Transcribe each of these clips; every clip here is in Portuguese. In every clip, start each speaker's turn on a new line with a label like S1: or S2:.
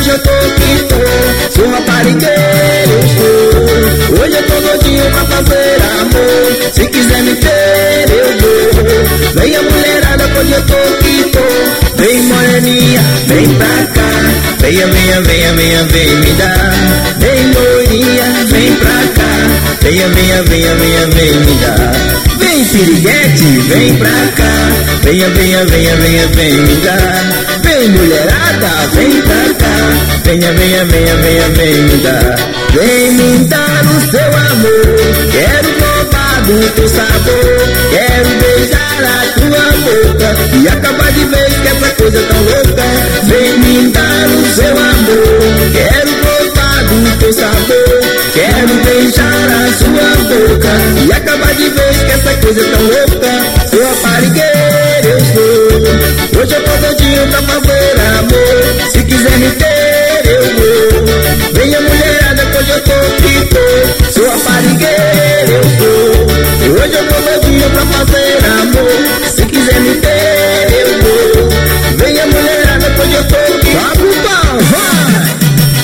S1: hoje eu tô que tô. Sou raparigueiro, eu sou. Hoje eu tô doidinho pra fazer amor. Se quiser me ter, eu dou. Venha mulherada, hoje eu tô que tô. Vem moreninha, vem pra cá. Venha, venha, venha, venha, vem me dar. Vem loirinha, vem pra cá. Venha, venha, venha, venha, vem me dar. Vem piriguete, vem pra cá. Venha, venha, venha, venha, vem me dar. Vem mulherada, vem pra cá. Venha, venha, venha, venha, vem me dar. Vem me dar o seu amor. Quero provar do teu sabor. Quero beijar a tua boca e acabar de vez que essa coisa tão louca. Vem me dar o seu amor. Quero provar do teu sabor. Quero beijar a sua boca e acabar de vez que essa coisa tão louca. Sou raparigueiro, eu sou. Hoje eu tô doidinho pra fazer amor. Se quiser me ter, eu vou. Venha mulherada, hoje eu tô que tô. Sou raparigueiro, eu sou. Hoje eu tô doidinho pra fazer amor. Se quiser me ter, eu vou. Venha mulherada, hoje eu tô que tô. Tá bom, vai!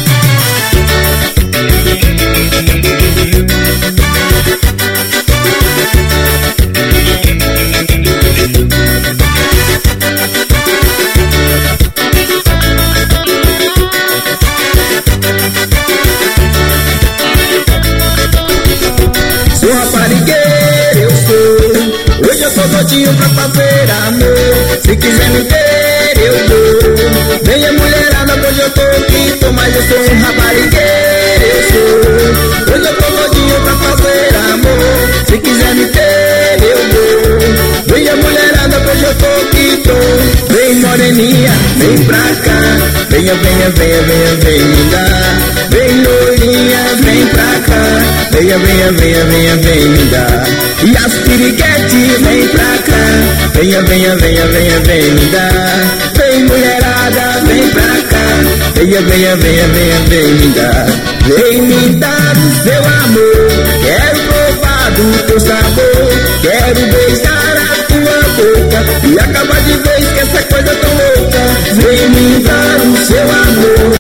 S1: Sou raparigueiro, eu sou. Hoje eu tô doidinho pra fazer amor. Se quiser me ter, eu dou. Venha mulherada, hoje eu tô que tô. Mas eu sou um raparigueiro, eu sou. Hoje eu tô doidinho pra fazer amor. Se quiser me ter, eu dou. Venha mulherada, hoje eu tô que tô. Vem moreninha, vem pra cá. Venha, venha, venha, venha, vem me dar. Vem loirinha, vem pra cá. Venha, venha, venha, venha, vem me dar. E as piriguete, vem pra cá. Venha, venha, venha, venha, vem me dar. Vem mulherada, vem pra cá. Venha, venha, venha, venha, vem me dar. Vem me dar o seu amor. Quero provar do teu sabor. Quero beijar a tua boca e acabar de vez que essa coisa tão louca. Vem me dar o seu amor.